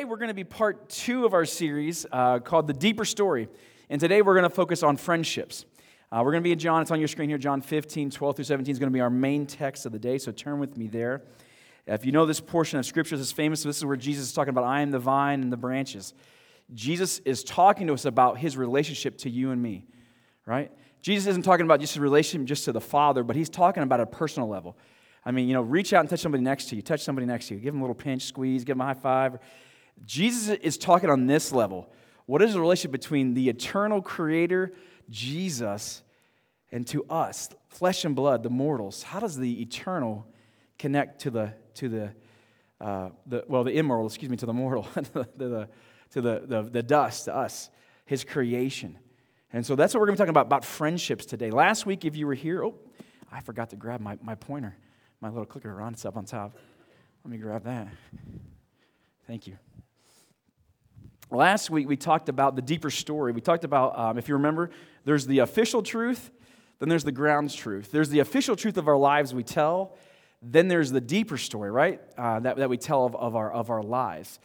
we're going to be part 2 of our series called The Deeper Story. And today we're going to focus on friendships. We're going to be in John. It's on your screen here. John 15, 12 through 17 is going to be our main text of the day. So turn with me there. If you know this portion of Scripture, this is famous. This is where Jesus is talking about, I am the vine and the branches. Jesus is talking to us about his relationship to you and me, right? Jesus isn't talking about just a relationship just to the Father, but he's talking about a personal level. I mean, reach out and touch somebody next to you. Touch somebody next to you. Give them a little pinch, squeeze, give them a high five. Jesus is talking on this level. What is the relationship between the eternal Creator, Jesus, and to us, flesh and blood, the mortals? How does the eternal connect to the immoral, to the mortal, to the dust, to us, his creation? And so that's what we're going to be talking about friendships today. Last week, if you were here, I forgot to grab my pointer. My little clicker, Ron, it's up on top. Let me grab that. Thank you. Last week, we talked about the deeper story. We talked about, if you remember, there's the official truth, then there's the grounds truth. There's the official truth of our lives we tell, then there's the deeper story, right, that we tell of our lives.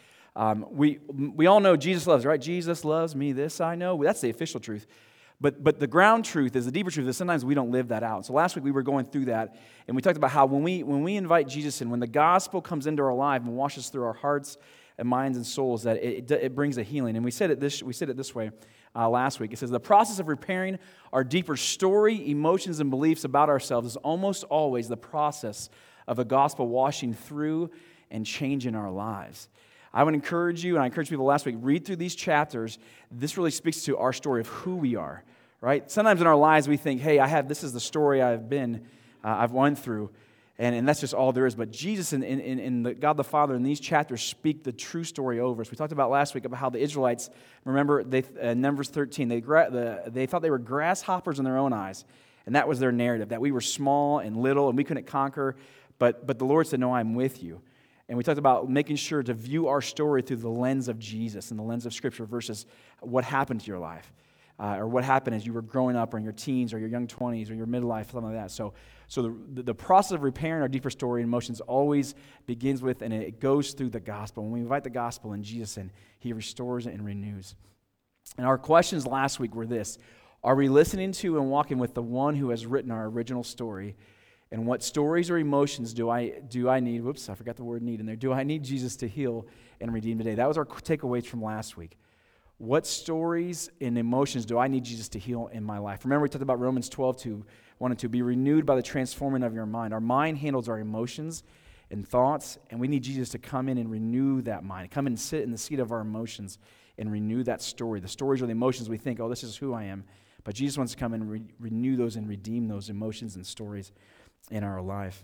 We all know Jesus loves, right? Jesus loves me, this I know. That's the official truth. But the ground truth is the deeper truth is sometimes we don't live that out. So last week we were going through that, and we talked about how when we invite Jesus in, when the gospel comes into our life and washes through our hearts and minds and souls, that it brings a healing. And we said it this way last week. It says the process of repairing our deeper story, emotions, and beliefs about ourselves is almost always the process of the gospel washing through and changing our lives. I would encourage you, and I encourage people last week, read through these chapters. This really speaks to our story of who we are, right? Sometimes in our lives we think, hey, this is the story I've went through, and that's just all there is. But Jesus and God the Father in these chapters speak the true story over us. We talked about last week about how the Israelites, remember, in Numbers 13, they thought they were grasshoppers in their own eyes, and that was their narrative, that we were small and little and we couldn't conquer, but the Lord said, no, I'm with you. And we talked about making sure to view our story through the lens of Jesus and the lens of Scripture versus what happened to your life or what happened as you were growing up or in your teens or your young 20s or your midlife, something like that. So the process of repairing our deeper story and emotions always begins with and it goes through the gospel. When we invite the gospel and Jesus in, he restores and renews. And our questions last week were this: are we listening to and walking with the one who has written our original story? And what stories or emotions do I need? Whoops, I forgot the word need in there. Do I need Jesus to heal and redeem today? That was our takeaways from last week. What stories and emotions do I need Jesus to heal in my life? Remember we talked about Romans 12:2, 1 and 2. Be renewed by the transforming of your mind. Our mind handles our emotions and thoughts, and we need Jesus to come in and renew that mind. Come and sit in the seat of our emotions and renew that story. The stories or the emotions we think, this is who I am. But Jesus wants to come and renew those and redeem those emotions and stories in our life.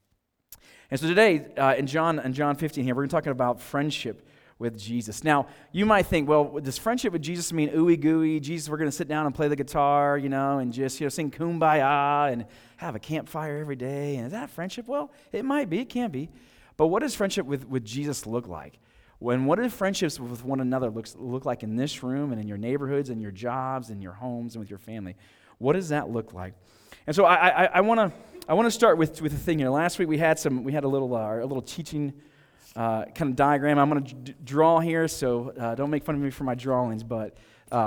And so today, in John 15 here, we're talking about friendship with Jesus. Now, you might think, well, does friendship with Jesus mean ooey gooey? Jesus, we're going to sit down and play the guitar, and just sing Kumbaya and have a campfire every day. And is that friendship? Well, it might be, it can be. But what does friendship with Jesus look like? What do friendships with one another look like in this room and in your neighborhoods and your jobs and your homes and with your family? What does that look like? And so I want to start with a thing here. Last week we had a little teaching kind of diagram. I'm going to draw here, so don't make fun of me for my drawings. But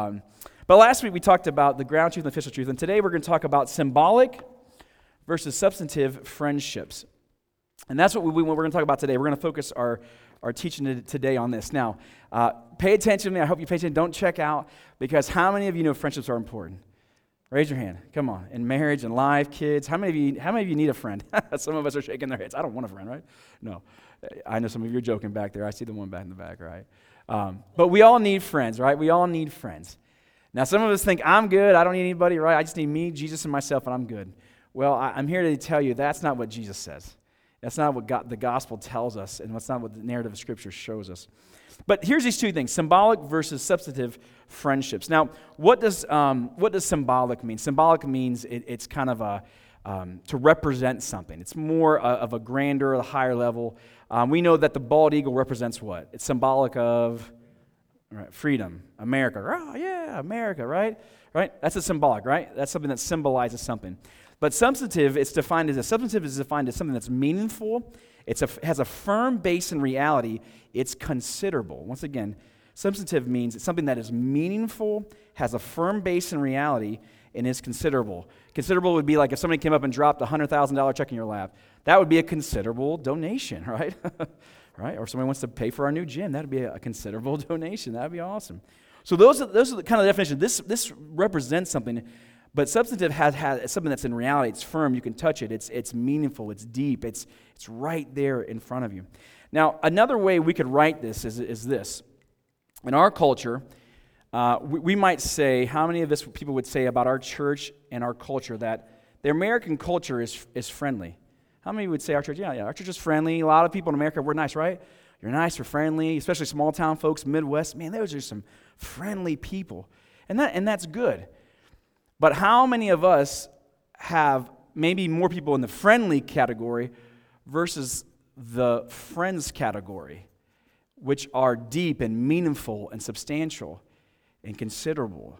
last week we talked about the ground truth and official truth, and today we're going to talk about symbolic versus substantive friendships. And that's what we're going to talk about today. We're going to focus our teaching today on this. Now, pay attention to me. I hope you pay attention. Don't check out, because how many of you know friendships are important? Raise your hand. Come on. In marriage and life, kids, how many of you need a friend? Some of us are shaking their heads. I don't want a friend, right? No. I know some of you are joking back there. I see the one back in the back, right? But we all need friends, right? We all need friends. Now, some of us think, I'm good. I don't need anybody, right? I just need me, Jesus, and myself, and I'm good. Well, I'm here to tell you that's not what Jesus says. That's not what the gospel tells us, and that's not what the narrative of Scripture shows us. But here's these two things: symbolic versus substantive friendships. Now, what does symbolic mean? Symbolic means it's kind of to represent something. It's more of a grander, a higher level. We know that the bald eagle represents what? It's symbolic of freedom, America. Oh yeah, America, right? Right? That's a symbolic, right? That's something that symbolizes something. But substantive is defined as something that's meaningful has a firm base in reality. It's considerable. Once again, substantive means it's something that is meaningful, has a firm base in reality, and is considerable. Considerable would be like if somebody came up and dropped a $100,000 check in your lap. That would be a considerable donation, right? Right? Or somebody wants to pay for our new gym. That would be a considerable donation. That would be awesome. So those are the kind of definitions. This represents something, but substantive has something that's in reality. It's firm. You can touch it. It's meaningful. It's deep. It's right there in front of you. Now, another way we could write this is this. In our culture, we might say, how many of us people would say about our church and our culture that the American culture is friendly? How many would say our church? Yeah, our church is friendly. A lot of people in America, we're nice, right? You're nice, we're friendly, especially small town folks, Midwest. Man, those are some friendly people. And that's good. But how many of us have maybe more people in the friendly category versus the friends category, which are deep and meaningful and substantial and considerable?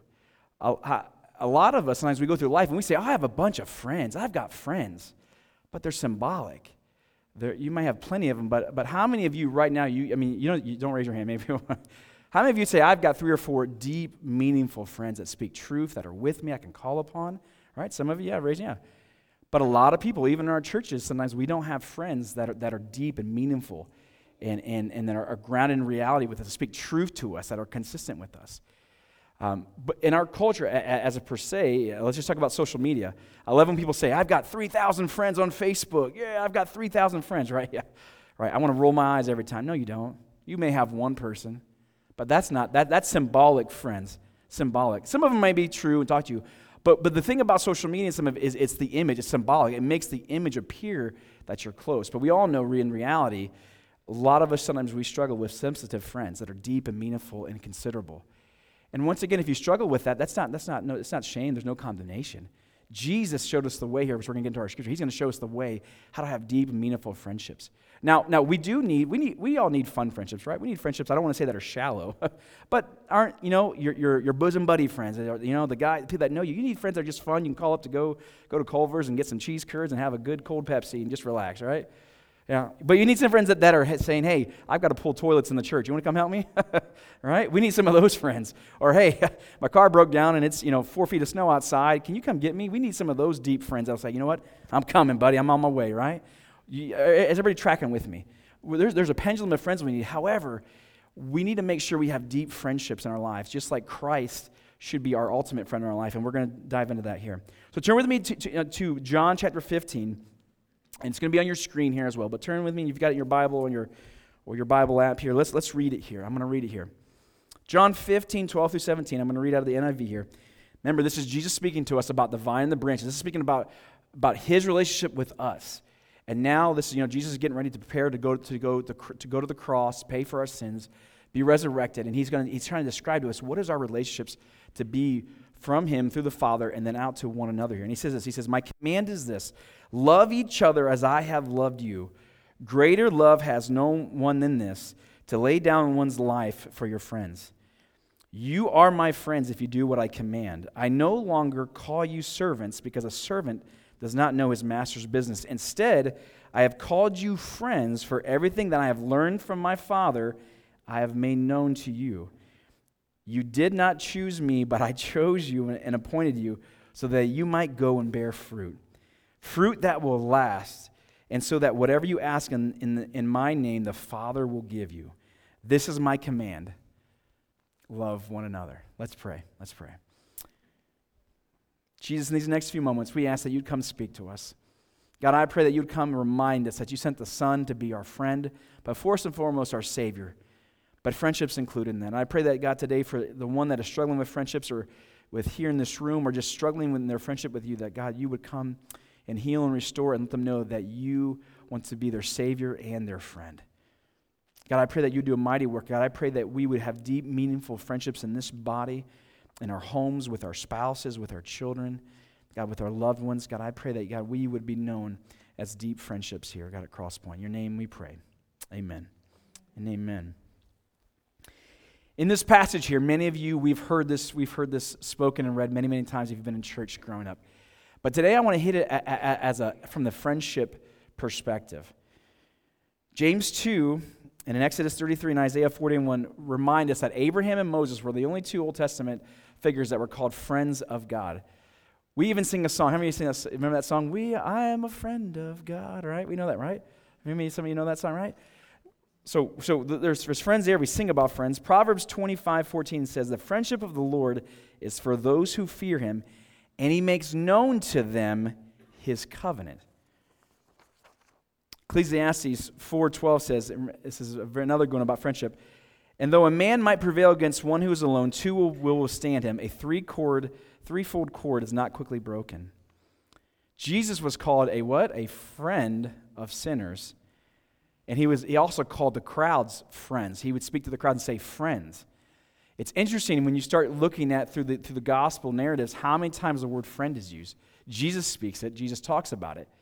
A lot of us, sometimes we go through life and we say, I have a bunch of friends. I've got friends. But they're symbolic. You might have plenty of them, but how many of you right now, you don't raise your hand, maybe. How many of you say, I've got 3 or 4 deep, meaningful friends that speak truth, that are with me, I can call upon? Right? Some of you, yeah, raise your hand. But a lot of people, even in our churches, sometimes we don't have friends that are deep and meaningful and that are grounded in reality with us, that speak truth to us, that are consistent with us. But in our culture, as a per se, let's just talk about social media. I love when people say, I've got 3,000 friends on Facebook. Yeah, I've got 3,000 friends, right? Yeah, right. I want to roll my eyes every time. No, you don't. You may have one person, but that's symbolic friends. Symbolic. Some of them may be true and talk to you, but the thing about social media, is it's the image. It's symbolic. It makes the image appear that you're close. But we all know in reality, a lot of us sometimes we struggle with sensitive friends that are deep and meaningful and considerable. And once again, if you struggle with that, it's not shame. There's no condemnation. Jesus showed us the way here, which we're going to get into our scripture. He's going to show us the way how to have deep and meaningful friendships. Now we all need fun friendships, right? We need friendships. I don't want to say that are shallow, but aren't your bosom buddy friends? The people that know you. You need friends that are just fun. You can call up to go to Culver's and get some cheese curds and have a good cold Pepsi and just relax, right? Yeah, but you need some friends that are saying, hey, I've got to pull toilets in the church. You want to come help me? Right? We need some of those friends. Or, hey, my car broke down and it's 4 feet of snow outside. Can you come get me? We need some of those deep friends that'll say, you know what? I'm coming, buddy. I'm on my way, right? Is everybody tracking with me? There's a pendulum of friends we need. However, we need to make sure we have deep friendships in our lives, just like Christ should be our ultimate friend in our life. And we're going to dive into that here. So turn with me to John chapter 15. And it's going to be on your screen here as well. But turn with me, you've got it in your Bible or your Bible app here. Let's read it here. I'm going to read it here. John 15, 12 through 17. I'm going to read out of the NIV here. Remember, this is Jesus speaking to us about the vine and the branches. This is speaking about his relationship with us. And now this is, Jesus is getting ready to prepare to go to the cross, pay for our sins, be resurrected. And he's trying to describe to us what is our relationships to be from him through the Father and then out to one another here. And he says this. He says, my command is this: love each other as I have loved you. Greater love has no one than this, to lay down one's life for your friends. You are my friends if you do what I command. I no longer call you servants, because a servant does not know his master's business. Instead, I have called you friends, for everything that I have learned from my Father I have made known to you. You did not choose me, but I chose you and appointed you so that you might go and bear fruit. Fruit that will last, and so that whatever you ask in my name, the Father will give you. This is my command. Love one another. Let's pray. Let's pray. Jesus, in these next few moments, we ask that you'd come speak to us. God, I pray that you'd come remind us that you sent the Son to be our friend, but first and foremost, our Savior. But friendships included in that. And I pray that, God, today for the one that is struggling with friendships or with here in this room or just struggling with their friendship with you, that, God, you would come and heal and restore and let them know that you want to be their Savior and their friend. God, I pray that you do a mighty work. God, I pray that we would have deep, meaningful friendships in this body, in our homes, with our spouses, with our children, God, with our loved ones. God, I pray that, God, we would be known as deep friendships here, God, at Crosspoint. In your name we pray. Amen and amen. In this passage here, many of you, we've heard this spoken and read many, many times if you've been in church growing up. But today I want to hit it from the friendship perspective. James 2 and in Exodus 33 and Isaiah 41 remind us that Abraham and Moses were the only two Old Testament figures that were called friends of God. We even sing a song. How many of you sing that? Remember that song? I am a friend of God, right? We know that, right? Maybe some of you know that song, right? So there's friends there. We sing about friends. Proverbs 25:14 says, "The friendship of the Lord is for those who fear him, and he makes known to them his covenant." Ecclesiastes 4:12 says, this is another good one about friendship, "And though a man might prevail against one who is alone, two will withstand him. A threefold cord is not quickly broken." Jesus was called a what? A friend of sinners. And he also called the crowds friends. He would speak to the crowd and say, friends. It's interesting when you start looking at through the gospel narratives how many times the word friend is used. Jesus speaks it. Jesus talks about it.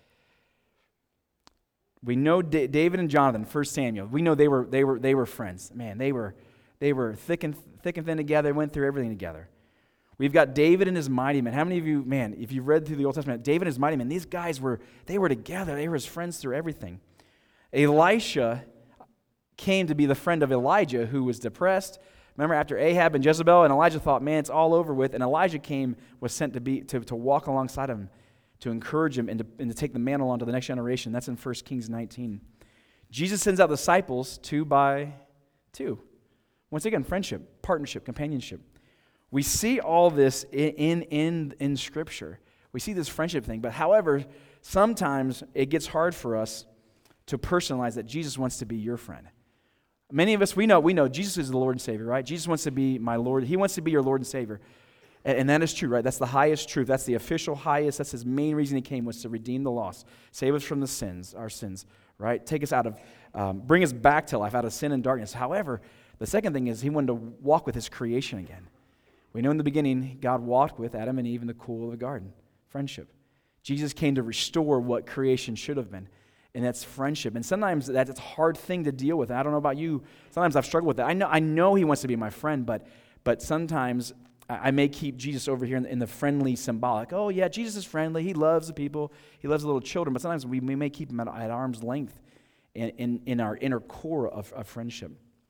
We know David and Jonathan, 1 Samuel. We know they were friends. Man, they were thick and thin together. Went through everything together. We've got David and his mighty men. How many of you, man, if you've read through the Old Testament, David and his mighty men, these guys were together. They were his friends through everything. Elisha came to be the friend of Elijah, who was depressed. Remember, after Ahab and Jezebel, and Elijah thought, man, it's all over with. And Elijah was sent to walk alongside him, to encourage him, and to take the mantle on to the next generation. That's in 1 Kings 19. Jesus sends out disciples 2 by 2. Once again, friendship, partnership, companionship. We see all this in Scripture. We see this friendship thing. But however, sometimes it gets hard for us to personalize that Jesus wants to be your friend. Many of us, we know Jesus is the Lord and Savior, right? Jesus wants to be my Lord. He wants to be your Lord and Savior. And that is true, right? That's the highest truth. That's the official highest. That's his main reason he came, was to redeem the lost, save us from our sins, right? Take us out of, bring us back to life, out of sin and darkness. However, the second thing is he wanted to walk with his creation again. We know in the beginning, God walked with Adam and Eve in the cool of the garden, friendship. Jesus came to restore what creation should have been. And that's friendship. And sometimes that's a hard thing to deal with. I don't know about you. Sometimes I've struggled with that. I know he wants to be my friend, but sometimes I may keep Jesus over here in the friendly symbolic. Oh, yeah, Jesus is friendly. He loves the people. He loves the little children. But sometimes we may keep him at arm's length in our inner core of friendship.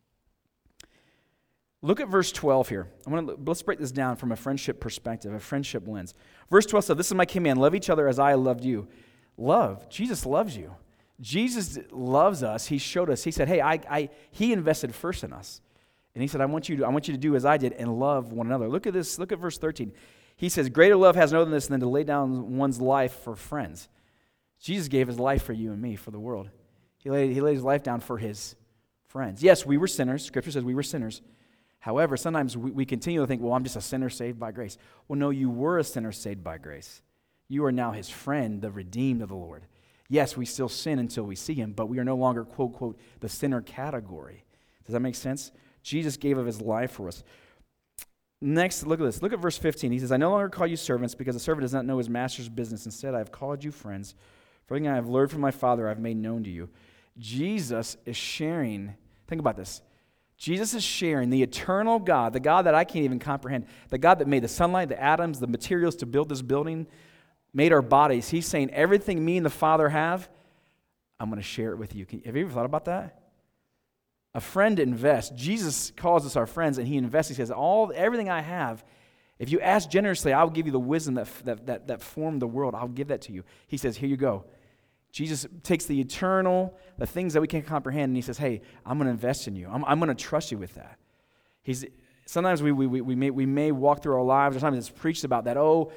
Look at verse 12 here. Let's break this down from a friendship perspective, a friendship lens. Verse 12 says, "This is my command, love each other as I loved you." Love. Jesus loves you. Jesus loves us. He showed us. He said, hey, he invested first in us. And he said, I want you to do as I did and love one another. Look at this. Look at verse 13. He says, "Greater love has no than this than to lay down one's life for friends." Jesus gave his life for you and me, for the world. He laid his life down for his friends. Yes, we were sinners. Scripture says we were sinners. However, sometimes we continue to think, well, I'm just a sinner saved by grace. Well, no, you were a sinner saved by grace. You are now his friend, the redeemed of the Lord. Yes, we still sin until we see him, but we are no longer, quote, quote, the sinner category. Does that make sense? Jesus gave of his life for us. Next, look at this. Look at verse 15. He says, "I no longer call you servants, because a servant does not know his master's business. Instead, I have called you friends. For everything I have learned from my Father, I have made known to you." Jesus is sharing, think about this. Jesus is sharing the eternal God, the God that I can't even comprehend, the God that made the sunlight, the atoms, the materials to build this building, made our bodies. He's saying, everything me and the Father have, I'm going to share it with you. Have you ever thought about that? A friend invests. Jesus calls us our friends, and he invests. He says, everything I have, if you ask generously, I'll give you the wisdom that formed the world. I'll give that to you. He says, here you go. Jesus takes the eternal, the things that we can't comprehend, and he says, hey, I'm going to invest in you. I'm going to trust you with that. Sometimes we may walk through our lives, or sometimes it's preached about that.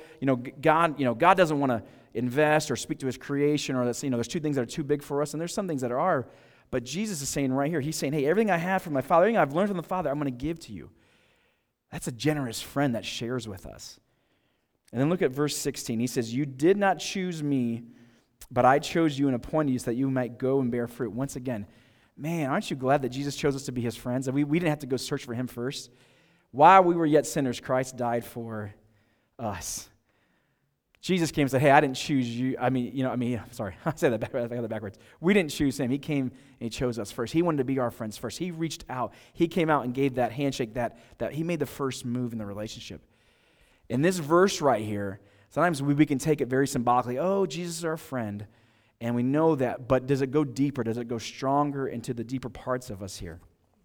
God doesn't want to invest or speak to his creation, or there's two things that are too big for us, and there's some things that are. But Jesus is saying right here, he's saying, hey, everything I have from my Father, everything I've learned from the Father, I'm going to give to you. That's a generous friend that shares with us. And then look at verse 16. He says, "You did not choose me, but I chose you and appointed you so that you might go and bear fruit." Once again, man, aren't you glad that Jesus chose us to be his friends? And we didn't have to go search for him first. While we were yet sinners, Christ died for us. Jesus came and said, hey, I didn't choose you. Sorry, I said that backwards. I got that backwards. We didn't choose him. He came and he chose us first. He wanted to be our friends first. He reached out. He came out and gave that handshake, that he made the first move in the relationship. In this verse right here, sometimes we can take it very symbolically. Oh, Jesus is our friend. And we know that, but does it go deeper? Does it go stronger into the deeper parts of us here?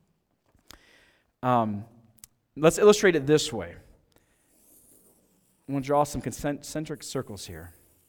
Let's illustrate it this way. I'm going to draw some concentric circles here.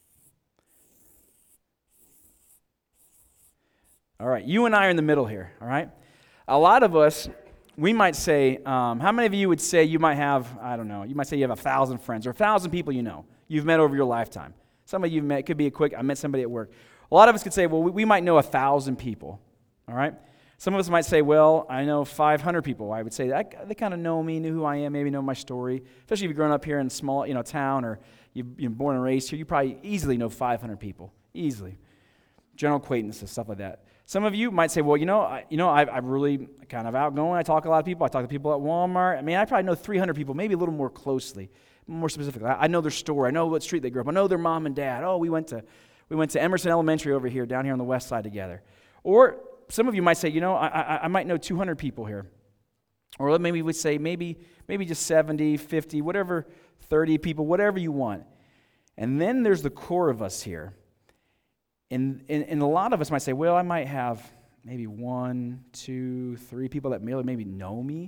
All right, you and I are in the middle here, all right? A lot of us, we might say, how many of you would say you might have, I don't know, you might say you have 1,000 friends or 1,000 people you know, you've met over your lifetime. Some of you met, it could be a quick, I met somebody at work. A lot of us could say, well, we might know 1,000 people, all right? Some of us might say, well, I know 500 people. I would say they kind of know me, knew who I am, maybe know my story. Especially if you've grown up here in a small, town, or you've been born and raised here, you probably easily know 500 people, easily. General acquaintances, stuff like that. Some of you might say, well, I'm really kind of outgoing. I talk to a lot of people. I talk to people at Walmart. I mean, I probably know 300 people, maybe a little more closely, more specifically. I know their story. I know what street they grew up. I know their mom and dad. Oh, we went to Emerson Elementary over here, down here on the west side together. Or some of you might say, I might know 200 people here. Or maybe we'd say maybe just 70, 50, whatever, 30 people, whatever you want. And then there's the core of us here. And a lot of us might say, well, I might have maybe 1, 2, 3 people that maybe know me.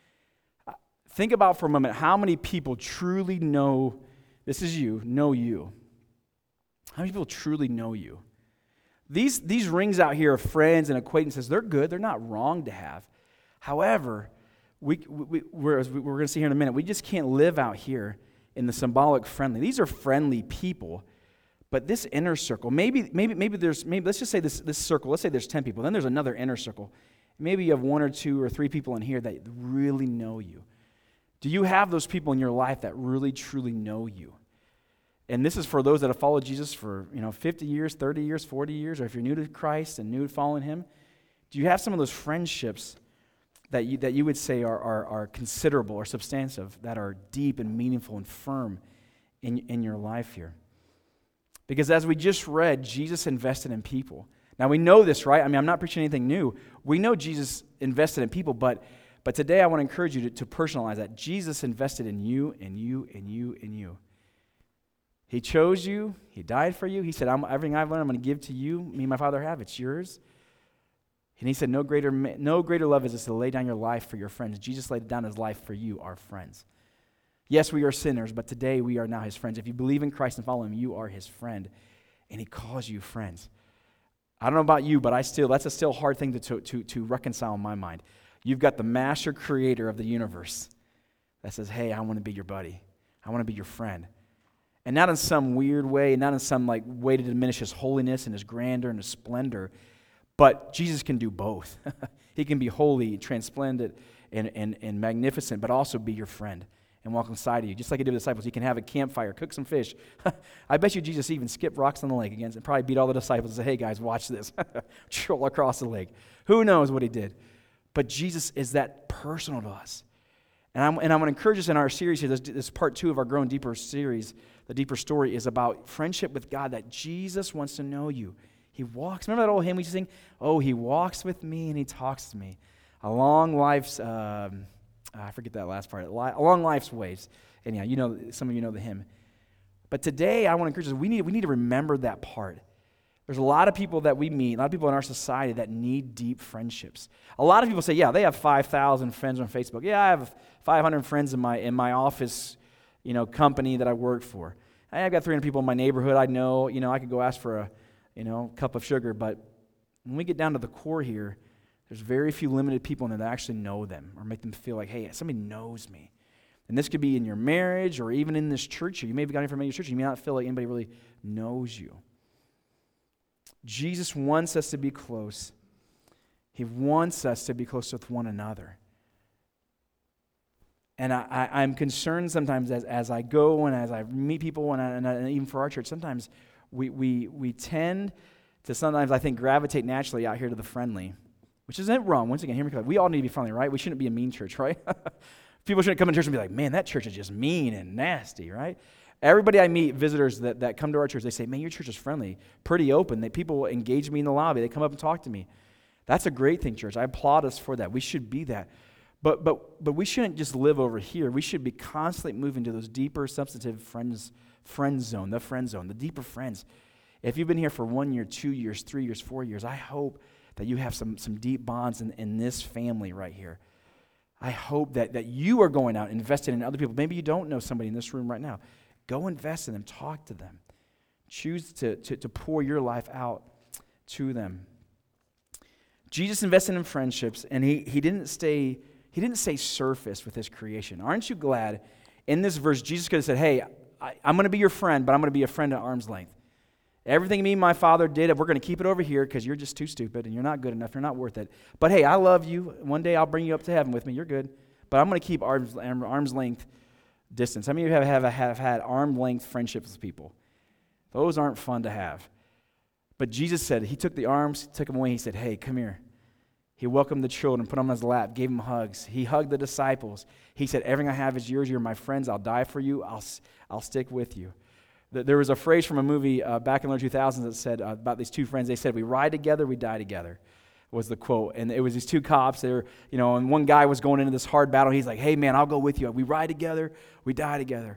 Think about for a moment how many people truly know, this is you, know you. How many people truly know you? These rings out here of friends and acquaintances, they're good. They're not wrong to have. However, we're going to see here in a minute, we just can't live out here in the symbolic friendly. These are friendly people, but this inner circle, maybe let's just say this circle, let's say there's 10 people, then there's another inner circle. Maybe you have 1 or 2 or 3 people in here that really know you. Do you have those people in your life that really, truly know you? And this is for those that have followed Jesus for 50 years, 30 years, 40 years, or if you're new to Christ and new to following Him. Do you have some of those friendships that you would say are considerable or substantive, that are deep and meaningful and firm in your life here? Because as we just read, Jesus invested in people. Now we know this, right? I mean, I'm not preaching anything new. We know Jesus invested in people, but today I want to encourage you to personalize that. Jesus invested in you, and you, and you, and you. He chose you. He died for you. He said, everything I've learned, I'm going to give to you. Me and my Father have. It's yours. And He said, no greater love is this, to lay down your life for your friends. Jesus laid down His life for you, our friends. Yes, we are sinners, but today we are now His friends. If you believe in Christ and follow Him, you are His friend. And He calls you friends. I don't know about you, but that's a still hard thing to reconcile in my mind. You've got the master creator of the universe that says, hey, I want to be your buddy. I want to be your friend. And not in some weird way, not in some way to diminish His holiness and His grandeur and His splendor, but Jesus can do both. He can be holy, transplendent, and magnificent, but also be your friend and walk alongside of you. Just like He did with the disciples, He can have a campfire, cook some fish. I bet you Jesus even skipped rocks on the lake again and probably beat all the disciples and said, hey guys, watch this. Troll across the lake. Who knows what He did? But Jesus is that personal to us. And I'm going to encourage us in our series here, this part 2 of our Growing Deeper series. The deeper story is about friendship with God, that Jesus wants to know you. He walks. Remember that old hymn we used to sing? Oh, He walks with me and He talks to me along life's, I forget that last part, along life's ways. And yeah, some of you know the hymn. But today I want to encourage us, we need to remember that part. There's a lot of people that we meet, a lot of people in our society that need deep friendships. A lot of people say, yeah, they have 5,000 friends on Facebook. Yeah, I have 500 friends in my office, company that I work for. I've got 300 people in my neighborhood I know. I could go ask for a, cup of sugar. But when we get down to the core here, there's very few limited people in there that actually know them or make them feel like, hey, somebody knows me. And this could be in your marriage or even in this church. You may have gotten from your church. You may not feel like anybody really knows you. Jesus wants us to be close. He wants us to be close with one another. And I'm concerned sometimes as I go and as I meet people and even for our church, sometimes we tend to sometimes, I think, gravitate naturally out here to the friendly, which isn't wrong. Once again, hear me clearly. We all need to be friendly, right? We shouldn't be a mean church, right? People shouldn't come to church and be like, man, that church is just mean and nasty, right? Everybody I meet, visitors that come to our church, they say, man, your church is friendly, pretty open. People engage me in the lobby. They come up and talk to me. That's a great thing, church. I applaud us for that. We should be that. But we shouldn't just live over here. We should be constantly moving to those deeper, substantive friend zone, the deeper friends. If you've been here for 1 year, 2 years, 3 years, 4 years, I hope that you have some deep bonds in this family right here. I hope that you are going out and investing in other people. Maybe you don't know somebody in this room right now. Go invest in them. Talk to them. Choose to pour your life out to them. Jesus invested in friendships, and he didn't stay surface with his creation. Aren't you glad in this verse Jesus could have said, hey, I'm going to be your friend, but I'm going to be a friend at arm's length. Everything me and my Father did, we're going to keep it over here because you're just too stupid and you're not good enough. You're not worth it. But hey, I love you. One day I'll bring you up to heaven with me. You're good. But I'm going to keep arm's length distance. How many of you have had arm's length friendships with people? Those aren't fun to have. But Jesus said, he took the arms, took them away. He said, hey, come here. He welcomed the children, put them on his lap, gave them hugs. He hugged the disciples. He said, everything I have is yours. You're my friends. I'll die for you. I'll stick with you. There was a phrase from a movie back in the early 2000s that said about these two friends. They said, we ride together, we die together, was the quote. And it was these two cops. They were, and one guy was going into this hard battle. He's like, hey, man, I'll go with you. We ride together, we die together.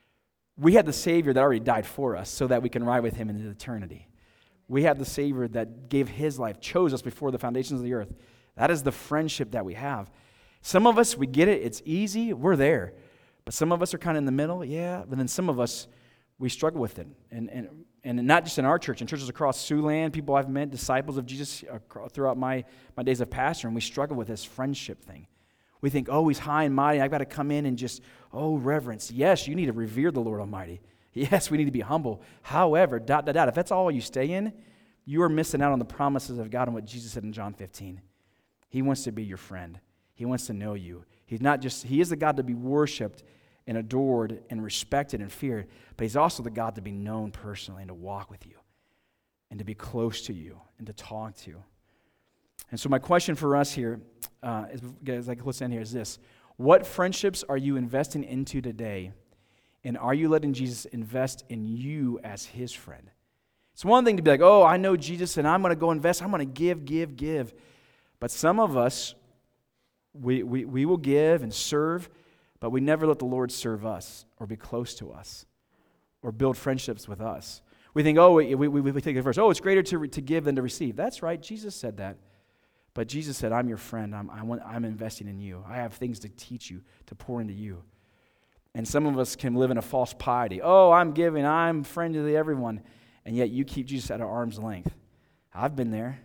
We had the Savior that already died for us so that we can ride with him into eternity. We have the Savior that gave his life, chose us before the foundations of the earth. That is the friendship that we have. Some of us, we get it. It's easy. We're there. But some of us are kind of in the middle. Yeah. But then some of us, we struggle with it. And not just in our church, in churches across Siouxland, people I've met, disciples of Jesus throughout my days of pastoring, we struggle with this friendship thing. We think, oh, he's high and mighty. I've got to come in and just, reverence. Yes, you need to revere the Lord Almighty. Yes, we need to be humble. However, if that's all you stay in, you are missing out on the promises of God and what Jesus said in John 15. He wants to be your friend. He wants to know you. He is the God to be worshiped and adored and respected and feared, but he's also the God to be known personally and to walk with you and to be close to you and to talk to. And so my question for us here, as I close in here, is this. What friendships are you investing into today, and are you letting Jesus invest in you as his friend? It's one thing to be like, oh, I know Jesus, and I'm going to go invest. I'm going to give. But some of us, we will give and serve, but we never let the Lord serve us or be close to us or build friendships with us. We think, we take the verse, it's greater to give than to receive. That's right, Jesus said that. But Jesus said, I'm your friend. I'm investing in you. I have things to teach you, to pour into you. And some of us can live in a false piety. Oh, I'm giving, I'm friendly to everyone. And yet you keep Jesus at arm's length. I've been there.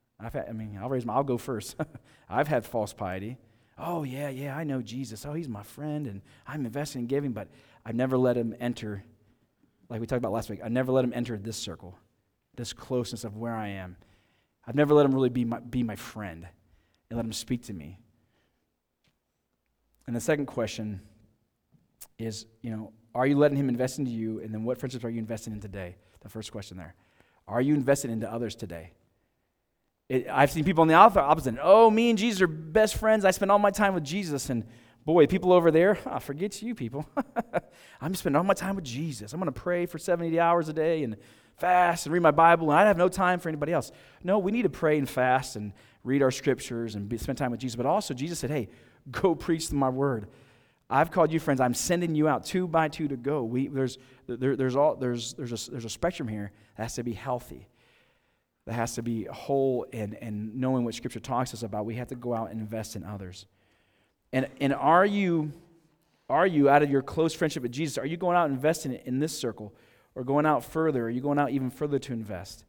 I'll go first. I've had false piety. Oh, yeah, I know Jesus. Oh, he's my friend, and I'm investing in giving, but I've never let him enter, like we talked about last week, I never let him enter this circle, this closeness of where I am. I've never let him really be my friend and let him speak to me. And the second question is, are you letting him invest into you, and then what friendships are you investing in today? The first question there. Are you investing into others today? I've seen people on the opposite. Oh, me and Jesus are best friends. I spend all my time with Jesus. And boy, people over there, forget you people. I'm spending all my time with Jesus. I'm going to pray for 70 hours a day and fast and read my Bible, and I have no time for anybody else. No, we need to pray and fast and read our scriptures and spend time with Jesus. But also, Jesus said, hey, go preach my word. I've called you friends. I'm sending you out 2 by 2 to go. There's a spectrum here that has to be healthy. That has to be whole and knowing what Scripture talks to us about. We have to go out and invest in others. And are you out of your close friendship with Jesus, are you going out and investing in this circle, or going out further? Are you going out even further to invest?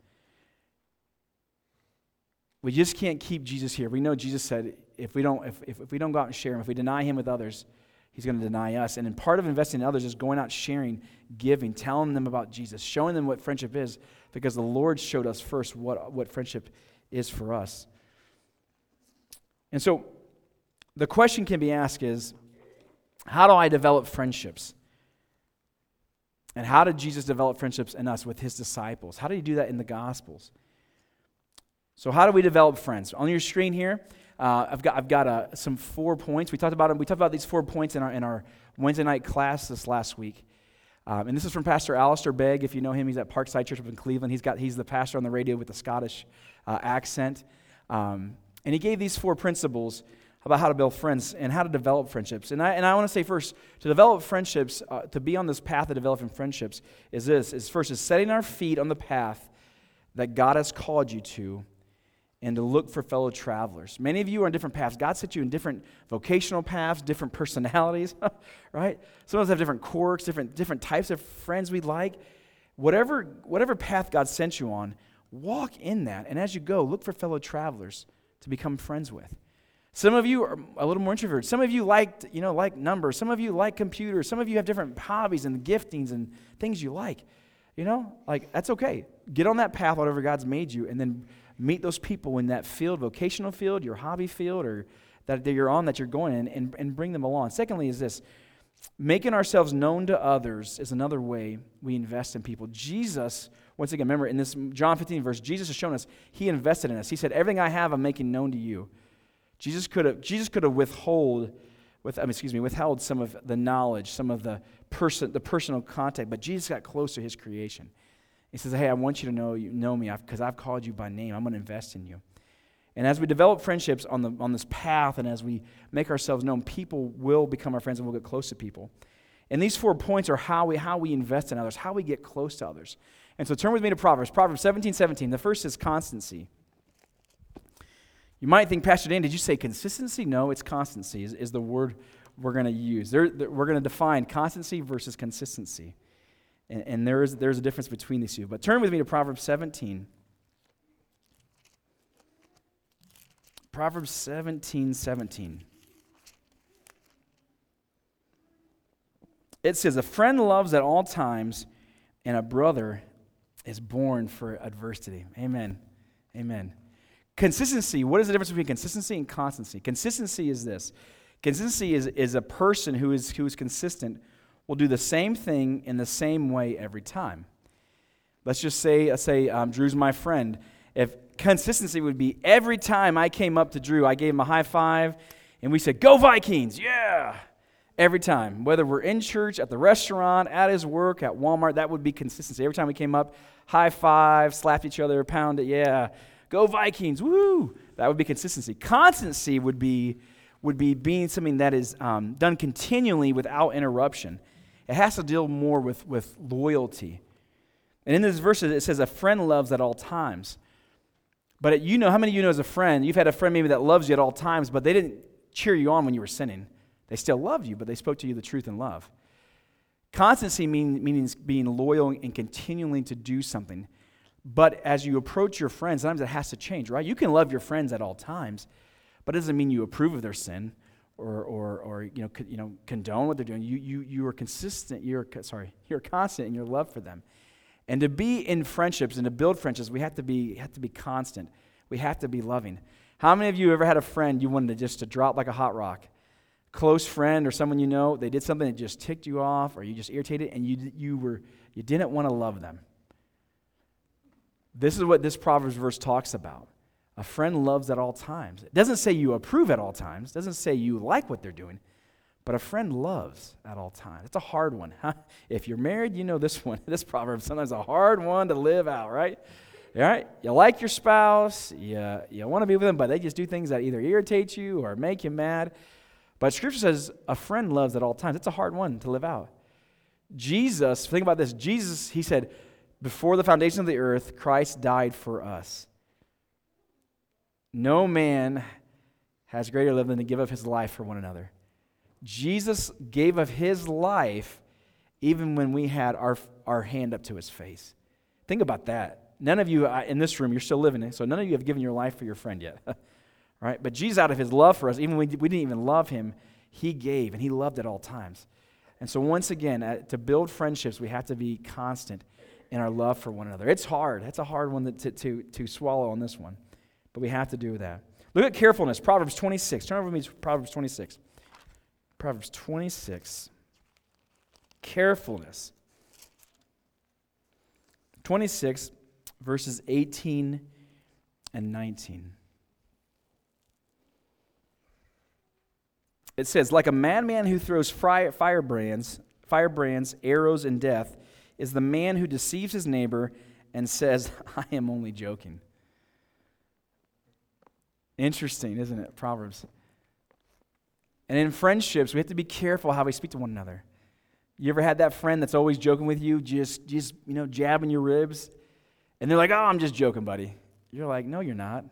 We just can't keep Jesus here. We know Jesus said if we don't go out and share him, if we deny him with others, he's going to deny us. And part of investing in others is going out, sharing, giving, telling them about Jesus, showing them what friendship is, because the Lord showed us first what friendship is for us. And so the question can be asked is, how do I develop friendships? And how did Jesus develop friendships in us with his disciples? How did he do that in the Gospels? So how do we develop friends? On your screen here, I've got some 4 points. We talked about these 4 points in our Wednesday night class this last week. And this is from Pastor Alistair Begg. If you know him, he's at Parkside Church up in Cleveland. He's the pastor on the radio with the Scottish accent. And he gave these 4 principles about how to build friends and how to develop friendships. And I want to say first, to develop friendships, to be on this path of developing friendships is first setting our feet on the path that God has called you to, and to look for fellow travelers. Many of you are on different paths. God set you in different vocational paths, different personalities, right? Some of us have different quirks, different types of friends we like. Whatever path God sent you on, walk in that. And as you go, look for fellow travelers to become friends with. Some of you are a little more introverted. Some of you like numbers. Some of you like computers. Some of you have different hobbies and giftings and things you like. That's okay. Get on that path, whatever God's made you, and then meet those people in that field, vocational field, your hobby field, or that you're on, that you're going in, and bring them along. Secondly is this, making ourselves known to others is another way we invest in people. Jesus, once again, remember in this John 15 verse, Jesus has shown us he invested in us. He said, everything I have, I'm making known to you. Jesus could have withheld some of the knowledge, some of the personal contact, but Jesus got close to his creation. He says, hey, I want you to know me because I've called you by name. I'm going to invest in you. And as we develop friendships on this path, and as we make ourselves known, people will become our friends and we'll get close to people. And these 4 points are how we invest in others, how we get close to others. And so turn with me to Proverbs 17:17. The first is constancy. You might think, Pastor Dan, did you say consistency? No, it's constancy is the word we're going to use. We're going to define constancy versus consistency. And there's a difference between these two. But turn with me to Proverbs 17. Proverbs 17:17. It says, a friend loves at all times, and a brother is born for adversity. Amen. Amen. Consistency, what is the difference between consistency and constancy? Consistency is this. Consistency is a person who is consistent, will do the same thing in the same way every time. Let's just say Drew's my friend. If consistency would be every time I came up to Drew, I gave him a high five, and we said, go Vikings, yeah! Every time. Whether we're in church, at the restaurant, at his work, at Walmart, that would be consistency. Every time we came up, high five, slapped each other, pounded, yeah, go Vikings, woo! That would be consistency. Constancy would be being something that is done continually without interruption. It has to deal more with loyalty. And in this verse, it says, a friend loves at all times. But how many of you know as a friend, you've had a friend maybe that loves you at all times, but they didn't cheer you on when you were sinning. They still loved you, but they spoke to you the truth in love. Constancy means being loyal and continuing to do something. But as you approach your friends, sometimes it has to change, right? You can love your friends at all times, but it doesn't mean you approve of their sin or condone what they're doing. You are consistent. You're constant in your love for them. And to be in friendships and to build friendships, we have to be constant. We have to be loving. How many of you ever had a friend you wanted to drop like a hot rock? Close friend or someone you know, they did something that just ticked you off or you just irritated and you didn't want to love them. This is what this Proverbs verse talks about. A friend loves at all times. It doesn't say you approve at all times. It doesn't say you like what they're doing. But a friend loves at all times. It's a hard one. Huh? If you're married, you know this one. This proverb sometimes a hard one to live out, right? All right? You like your spouse. You want to be with them, but they just do things that either irritate you or make you mad. But Scripture says a friend loves at all times. It's a hard one to live out. Jesus, think about this. Jesus, he said, before the foundation of the earth, Christ died for us. No man has greater love than to give up his life for one another. Jesus gave of his life even when we had our hand up to his face. Think about that. None of you in this room, you're still living it, so none of you have given your life for your friend yet. Right? But Jesus, out of his love for us, even when we didn't even love him, he gave, and he loved at all times. And so once again, to build friendships, we have to be constant in our love for one another. It's hard. That's a hard one to swallow on this one. But we have to do that. Look at carefulness. Proverbs 26. Turn over with me to Proverbs 26. Proverbs 26. Carefulness. 26, verses 18 and 19. It says, like a madman who throws firebrands, arrows, and death, is the man who deceives his neighbor and says, I am only joking. Interesting, isn't it? Proverbs. And in friendships, we have to be careful how we speak to one another. You ever had that friend that's always joking with you, just jabbing your ribs? And they're like, oh, I'm just joking, buddy. You're like, no, you're not.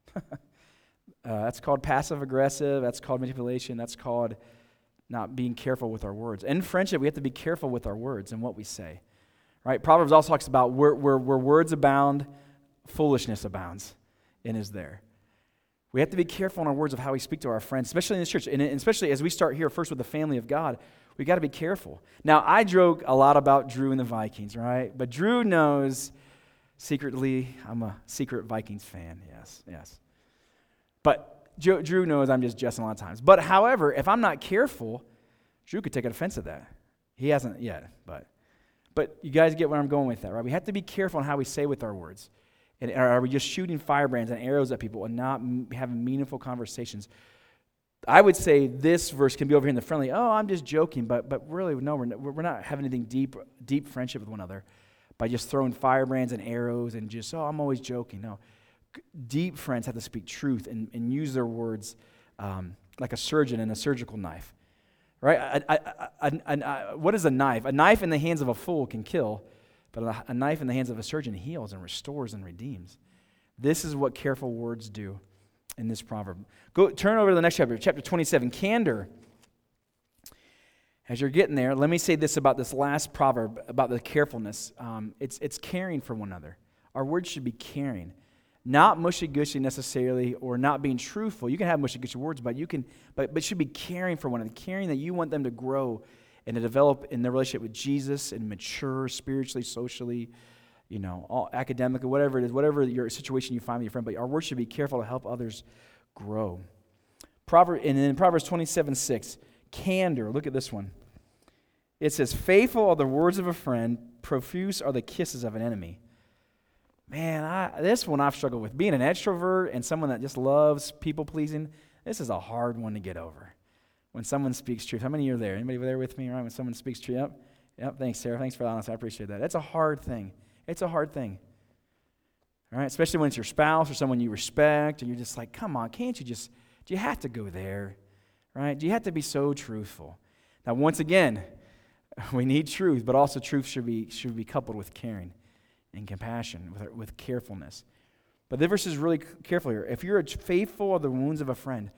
That's called passive-aggressive. That's called manipulation. That's called not being careful with our words. In friendship, we have to be careful with our words and what we say. Right? Proverbs also talks about where words abound, foolishness abounds and is there. We have to be careful in our words of how we speak to our friends, especially in this church, and especially as we start here first with the family of God. We got to be careful. Now, I joke a lot about Drew and the Vikings, right? But Drew knows secretly I'm a secret Vikings fan. Yes. But Drew knows I'm just jesting a lot of times. But however, if I'm not careful, Drew could take offense at that. He hasn't yet, but you guys get where I'm going with that, right? We have to be careful on how we say with our words. And are we just shooting firebrands and arrows at people and not having meaningful conversations? I would say this verse can be over here in the friendly. Oh, I'm just joking, but really, no, we're not having anything deep friendship with one another by just throwing firebrands and arrows and just, oh, I'm always joking. No, deep friends have to speak truth and use their words like a surgeon and a surgical knife, right? What is a knife? A knife in the hands of a fool can kill, but a knife in the hands of a surgeon heals and restores and redeems. This is what careful words do in this proverb. Turn over to the next chapter 27. Candor. As you're getting there, let me say this about this last proverb, about the carefulness. It's caring for one another. Our words should be caring. Not mushy-gushy necessarily, or not being truthful. You can have mushy-gushy words, but it should be caring for one another. Caring that you want them to grow and to develop in their relationship with Jesus and mature spiritually, socially, all academically, whatever it is, whatever your situation you find with your friend. But our words should be careful to help others grow. And in Proverbs 27:6, candor. Look at this one. It says, "Faithful are the words of a friend; profuse are the kisses of an enemy." Man, this one I've struggled with. Being an extrovert and someone that just loves people pleasing, this is a hard one to get over. When someone speaks truth. How many of you are there? Anybody there with me, right? When someone speaks truth? Yep, thanks, Sarah. Thanks for the honesty. I appreciate that. That's a hard thing. It's a hard thing. All right? Especially when it's your spouse or someone you respect, and you're just like, come on, can't you do you have to go there? Right? Do you have to be so truthful? Now, once again, we need truth, but also truth should be coupled with caring and compassion, with carefulness. But the verse is really careful here. If you're faithful of the wounds of a friend,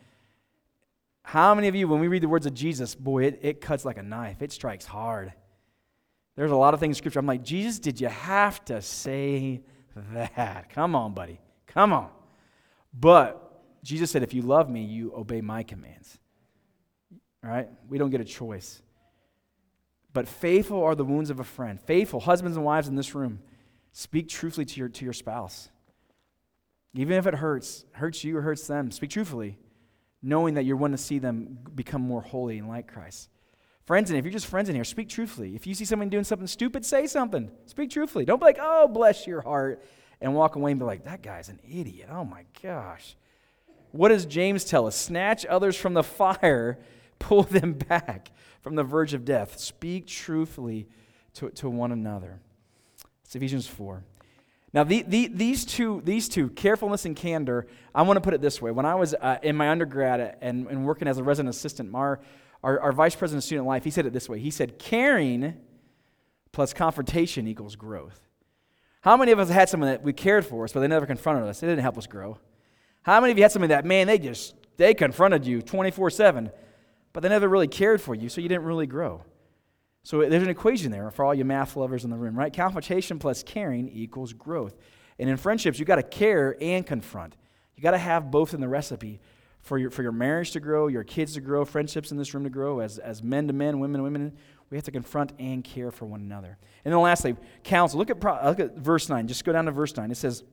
how many of you, when we read the words of Jesus, boy, it cuts like a knife. It strikes hard. There's a lot of things in Scripture. I'm like, Jesus, did you have to say that? Come on, buddy. Come on. But Jesus said, if you love me, you obey my commands. All right? We don't get a choice. But faithful are the wounds of a friend. Faithful, husbands and wives in this room, speak truthfully to your spouse. Even if it hurts you or hurts them, speak truthfully, knowing that you're wanting to see them become more holy and like Christ. Friends, and if you're just friends in here, speak truthfully. If you see someone doing something stupid, say something. Speak truthfully. Don't be like, oh, bless your heart, and walk away and be like, that guy's an idiot. Oh, my gosh. What does James tell us? Snatch others from the fire, pull them back from the verge of death. Speak truthfully to one another. It's Ephesians 4. Now, these two, carefulness and candor, I want to put it this way. When I was in my undergrad and working as a resident assistant, our vice president of student life, he said it this way. He said, caring plus confrontation equals growth. How many of us had someone that we cared for us, but they never confronted us? They didn't help us grow. How many of you had somebody that, man, they confronted you 24/7, but they never really cared for you, so you didn't really grow? So there's an equation there for all you math lovers in the room, right? Confrontation plus caring equals growth. And in friendships, you got to care and confront. You got to have both in the recipe for your marriage to grow, your kids to grow, friendships in this room to grow. As men to men, women to women, we have to confront and care for one another. And then lastly, counsel. Look at verse 9. Just go down to verse 9. It says,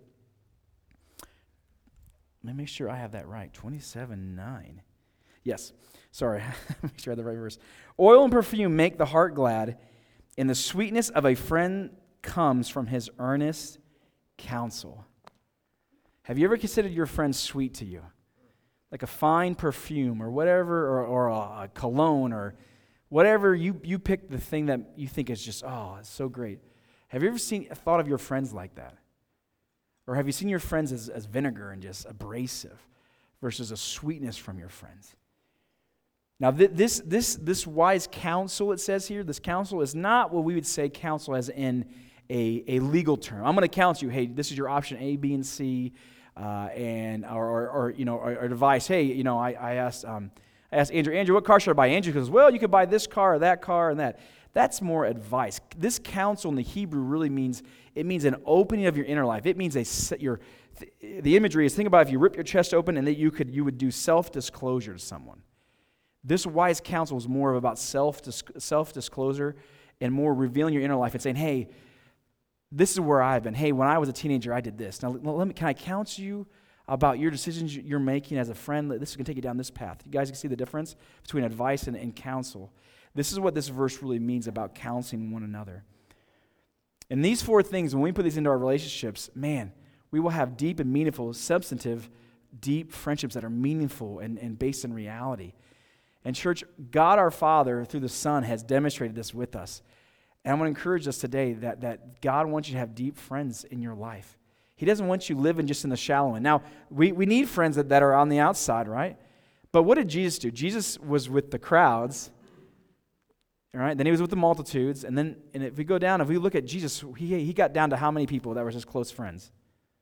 let me make sure I have that right. 27:9. Yes. Sorry, make sure I have the right verse. Oil and perfume make the heart glad, and the sweetness of a friend comes from his earnest counsel. Have you ever considered your friend sweet to you? Like a fine perfume or whatever, or a cologne or whatever, you pick the thing that you think is just, oh, it's so great. Have you ever thought of your friends like that? Or have you seen your friends as vinegar and just abrasive versus a sweetness from your friends? Now, this wise counsel, it says here, this counsel is not what we would say counsel as in a legal term. I'm going to counsel you, hey, this is your option A, B, and C, or advice. Hey, I asked Andrew, what car should I buy? Andrew goes, well, you could buy this car or that car and that. That's more advice. This counsel in the Hebrew really means an opening of your inner life. It means the imagery is, think about if you rip your chest open and that you would do self-disclosure to someone. This wise counsel is more about self-disclosure and more revealing your inner life and saying, hey, this is where I've been. Hey, when I was a teenager, I did this. Now, can I counsel you about your decisions you're making as a friend? This is going to take you down this path. You guys can see the difference between advice and counsel. This is what this verse really means about counseling one another. And these four things, when we put these into our relationships, man, we will have deep and meaningful, substantive, deep friendships that are meaningful and based in reality. And church, God our Father, through the Son, has demonstrated this with us. And I want to encourage us today that God wants you to have deep friends in your life. He doesn't want you living just in the shallow end. Now, we need friends that are on the outside, right? But what did Jesus do? Jesus was with the crowds, all right? Then he was with the multitudes. And if we go down, if we look at Jesus, he got down to how many people that were his close friends?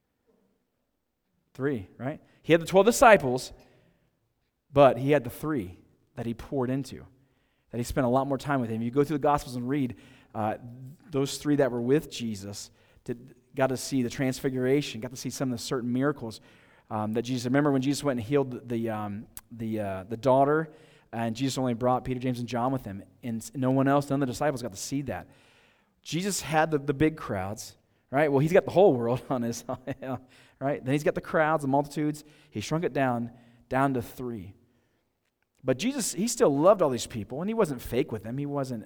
3, right? He had the 12 disciples, but he had the 3 that he poured into, that he spent a lot more time with him. You go through the Gospels and read, those 3 that were with Jesus got to see the transfiguration, got to see some of the certain miracles that Jesus. Remember when Jesus went and healed the daughter, and Jesus only brought Peter, James, and John with him, and none of the disciples got to see that. Jesus had the big crowds, right? Well, he's got the whole world on his, right? Then he's got the crowds, the multitudes. He shrunk it down to 3. But Jesus, he still loved all these people, and he wasn't fake with them. He wasn't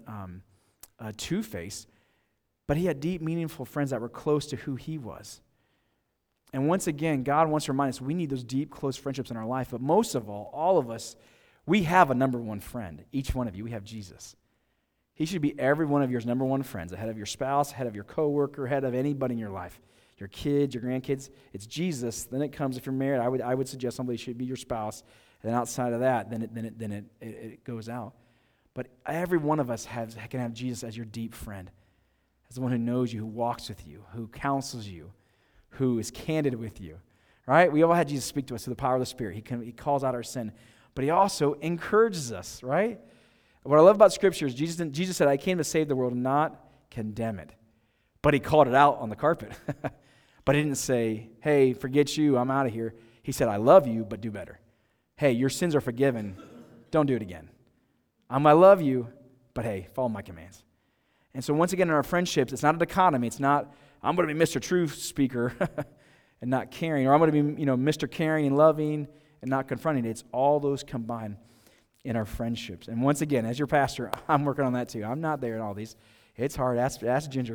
two-faced. But he had deep, meaningful friends that were close to who he was. And once again, God wants to remind us we need those deep, close friendships in our life. But most of all of us, we have a number one friend. Each one of you, we have Jesus. He should be every one of your number one friends, ahead of your spouse, ahead of your coworker, ahead of anybody in your life. Your kids, your grandkids. It's Jesus. Then it comes, if you're married, I would suggest somebody should be your spouse. And then outside of that, then it goes out. But every one of us can have Jesus as your deep friend, as the one who knows you, who walks with you, who counsels you, who is candid with you. Right? We all had Jesus speak to us through the power of the Spirit. He calls out our sin, but he also encourages us. Right? What I love about Scripture is Jesus said, "I came to save the world, not condemn it." But he called it out on the carpet. But he didn't say, "Hey, forget you, I'm out of here." He said, "I love you, but do better. Hey, your sins are forgiven. Don't do it again. I love you, but hey, follow my commands." And so once again, in our friendships, it's not a dichotomy. It's not, I'm going to be Mr. Truth Speaker and not caring, or I'm going to be, Mr. Caring and loving and not confronting. It's all those combined in our friendships. And once again, as your pastor, I'm working on that too. I'm not there in all these. It's hard. Ask Ginger.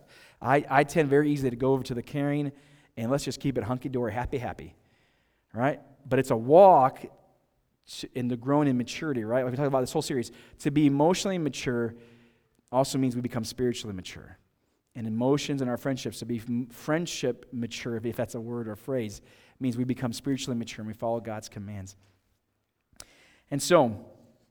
I tend very easily to go over to the caring and let's just keep it hunky-dory, happy. Right? But it's a walk in the growing in maturity, right? Like we talk about this whole series. To be emotionally mature also means we become spiritually mature. And emotions in our friendships, to be friendship mature, if that's a word or phrase, means we become spiritually mature and we follow God's commands. And so,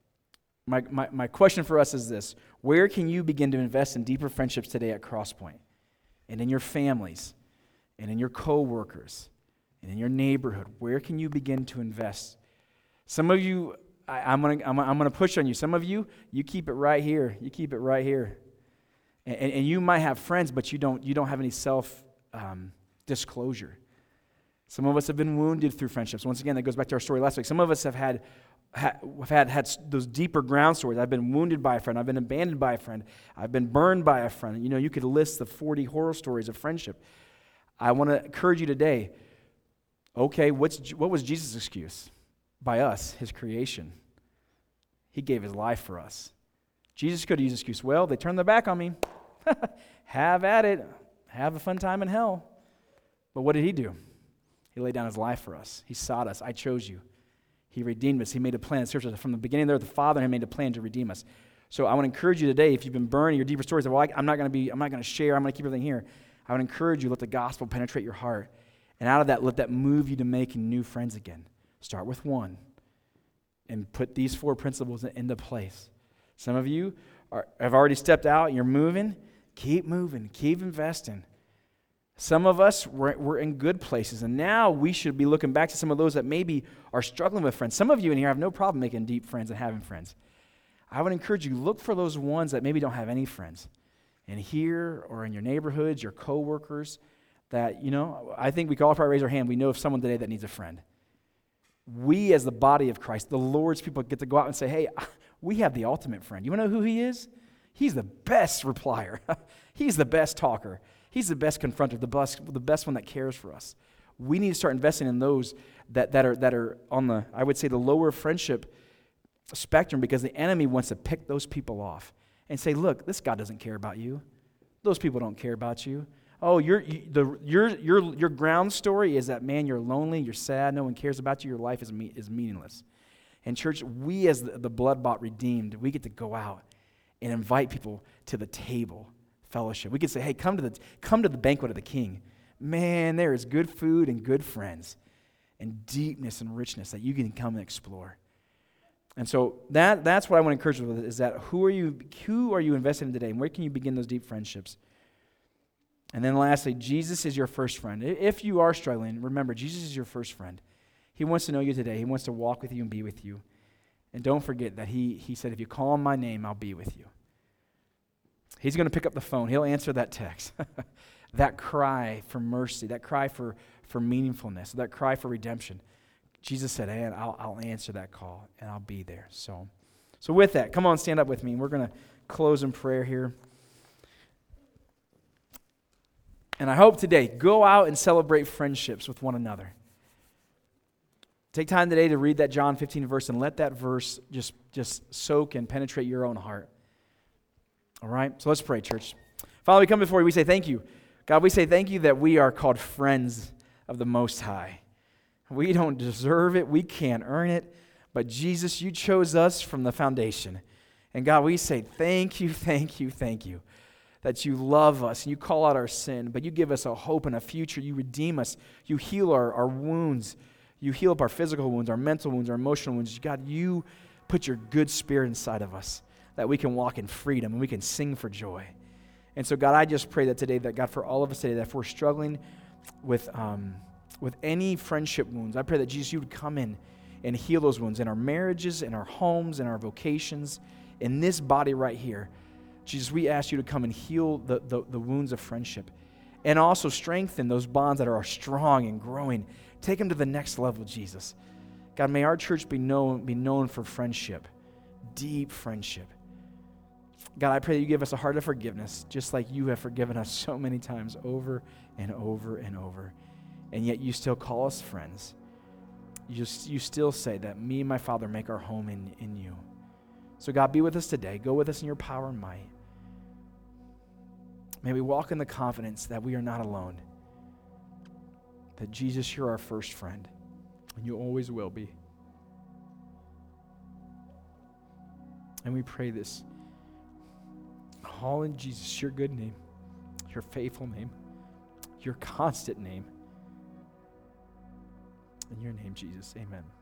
my question for us is this. Where can you begin to invest in deeper friendships today at Crosspoint? And in your families, and in your co-workers, and in your neighborhood? Where can you begin to invest? Some of you, I'm gonna push on you. Some of you, you keep it right here. You keep it right here. And you might have friends, but you don't have any self-disclosure. Some of us have been wounded through friendships. Once again, that goes back to our story last week. Some of us have had those deeper ground stories. I've been wounded by a friend. I've been abandoned by a friend. I've been burned by a friend. You could list the 40 horror stories of friendship. I want to encourage you today. Okay, what was Jesus' excuse? By us, his creation. He gave his life for us. Jesus could have used the excuse, well, they turned their back on me. Have at it. Have a fun time in hell. But what did he do? He laid down his life for us. He sought us. I chose you. He redeemed us. He made a plan. From the beginning there, the Father had made a plan to redeem us. So I want to encourage you today, if you've been burned, your deeper stories, well, I'm not going to share, I'm going to keep everything here. I would encourage you, let the gospel penetrate your heart. And out of that, let that move you to making new friends again. Start with one. and put these 4 principles into place. Some of you have already stepped out and you're moving. Keep moving. Keep investing. Some of us, we're in good places, and now we should be looking back to some of those that maybe are struggling with friends. Some of you in here have no problem making deep friends and having friends. I would encourage you, look for those ones that maybe don't have any friends. And here or in your neighborhoods, your coworkers, that, I think we can all probably raise our hand. We know of someone today that needs a friend. We as the body of Christ, the Lord's people, get to go out and say, hey, we have the ultimate friend. You want to know who he is? He's the best replier. He's the best talker. He's the best confronter, the best one that cares for us. We need to start investing in those that are on the, I would say, the lower friendship spectrum, because the enemy wants to pick those people off and say, look, this God doesn't care about you. Those people don't care about you. Oh, your ground story is that, man, you're lonely, you're sad, no one cares about you, your life is meaningless. And church, we as the blood-bought redeemed, we get to go out and invite people to the table, fellowship. We could say, hey, come to the banquet of the King. Man, there is good food and good friends and deepness and richness that you can come and explore. And so that's what I want to encourage you with, is that who are you investing in today, and where can you begin those deep friendships? And then lastly, Jesus is your first friend. If you are struggling, remember, Jesus is your first friend. He wants to know you today. He wants to walk with you and be with you. And don't forget that he said, if you call on my name, I'll be with you. He's going to pick up the phone. He'll answer that text, that cry for mercy, that cry for meaningfulness, that cry for redemption. Jesus said, hey, I'll answer that call, and I'll be there. So with that, come on, stand up with me. We're going to close in prayer here. And I hope today, go out and celebrate friendships with one another. Take time today to read that John 15 verse and let that verse just soak and penetrate your own heart. All right? So let's pray, church. Father, we come before you. We say thank you. God, we say thank you that we are called friends of the Most High. We don't deserve it. We can't earn it. But Jesus, you chose us from the foundation. And God, we say thank you, thank you, thank you that you love us and you call out our sin, but you give us a hope and a future. You redeem us. You heal our wounds. You heal up our physical wounds, our mental wounds, our emotional wounds. God, you put your good spirit inside of us that we can walk in freedom and we can sing for joy. And so, God, I just pray that today, that God, for all of us today, that if we're struggling with any friendship wounds, I pray that Jesus, you would come in and heal those wounds in our marriages, in our homes, in our vocations, in this body right here. Jesus, we ask you to come and heal the wounds of friendship and also strengthen those bonds that are strong and growing. Take them to the next level, Jesus. God, may our church be known for friendship, deep friendship. God, I pray that you give us a heart of forgiveness, just like you have forgiven us so many times over and over and over. And yet you still call us friends. You still say that me and my Father make our home in you. So God, be with us today. Go with us in your power and might. May we walk in the confidence that we are not alone. That Jesus, you're our first friend. And you always will be. And we pray this all in Jesus, your good name, your faithful name, your constant name. In your name, Jesus, amen.